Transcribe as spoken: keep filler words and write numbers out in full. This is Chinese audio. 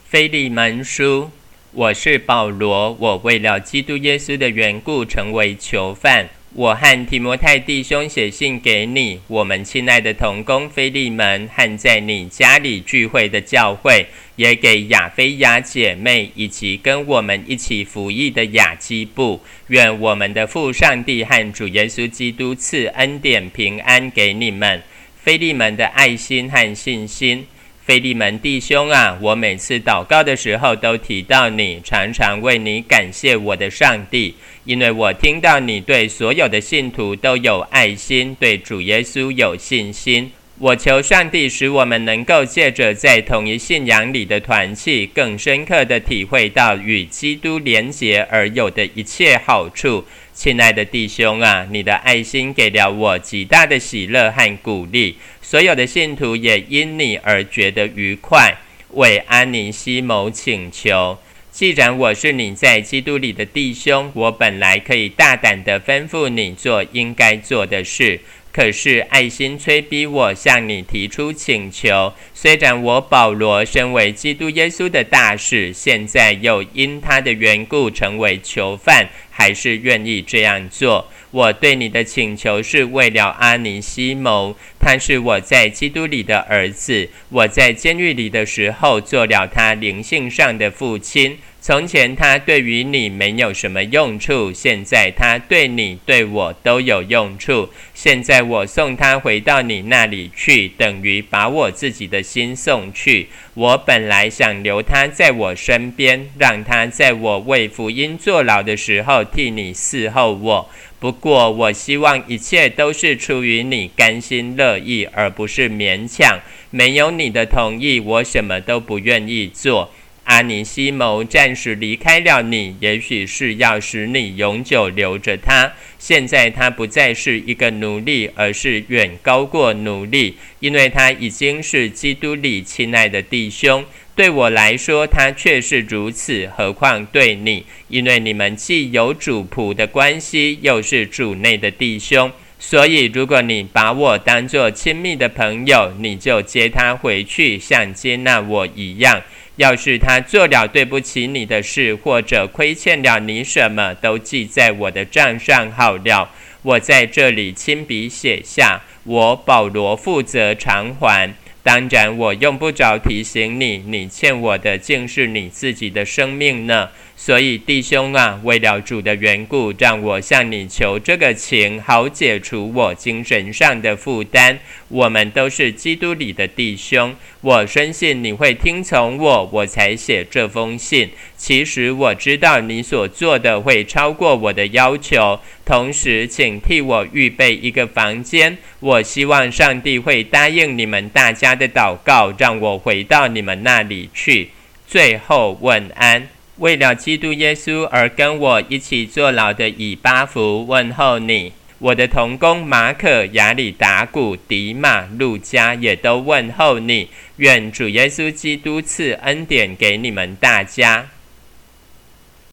腓利门书，我是保罗，我为了基督耶稣的缘故成为囚犯。我和提摩太弟兄写信给你，我们亲爱的同工腓利门和在你家里聚会的教会，也给亚非雅姐妹以及跟我们一起服役的亚基布，愿我们的父上帝和主耶稣基督赐恩典平安给你们。腓利门的爱心和信心。腓利门弟兄啊，我每次祷告的时候都提到你，常常为你感谢我的上帝，因为我听到你对所有的信徒都有爱心，对主耶稣有信心。我求上帝使我们能够借着在同一信仰里的团契，更深刻地体会到与基督连结而有的一切好处。亲爱的弟兄啊，你的爱心给了我极大的喜乐和鼓励，所有的信徒也因你而觉得愉快。为安尼西谋请求，既然我是你在基督里的弟兄，我本来可以大胆地吩咐你做应该做的事，可是爱心催逼我向你提出请求。虽然我保罗身为基督耶稣的大使，现在又因他的缘故成为囚犯，还是愿意这样做。我对你的请求是为了阿尼西谋，他是我在基督里的儿子，我在监狱里的时候做了他灵性上的父亲。从前他对于你没有什么用处，现在他对你对我都有用处。现在我送他回到你那里去，等于把我自己的心送去。我本来想留他在我身边，让他在我为福音坐牢的时候替你伺候我。不过我希望一切都是出于你甘心乐意，而不是勉强。没有你的同意，我什么都不愿意做。阿尼西谋暂时离开了你，也许是要使你永久留着他。现在他不再是一个奴隶，而是远高过奴隶，因为他已经是基督里亲爱的弟兄。对我来说，他却是如此，何况对你，因为你们既有主仆的关系，又是主内的弟兄。所以如果你把我当作亲密的朋友，你就接他回去，像接纳我一样。要是他做了对不起你的事，或者亏欠了你什么，都记在我的账上好了。我在这里亲笔写下，我保罗负责偿还。当然我用不着提醒你，你欠我的竟是你自己的生命呢。所以弟兄啊，为了主的缘故，让我向你求这个情，好解除我精神上的负担。我们都是基督里的弟兄，我深信你会听从我，我才写这封信。其实我知道你所做的会超过我的要求，同时请替我预备一个房间。我希望上帝会答应你们大家的祷告，让我回到你们那里去。最后问安。为了基督耶稣而跟我一起坐牢的以巴弗问候你，我的同工马可、亚里达古、迪马、路加也都问候你。愿主耶稣基督赐恩典给你们大家。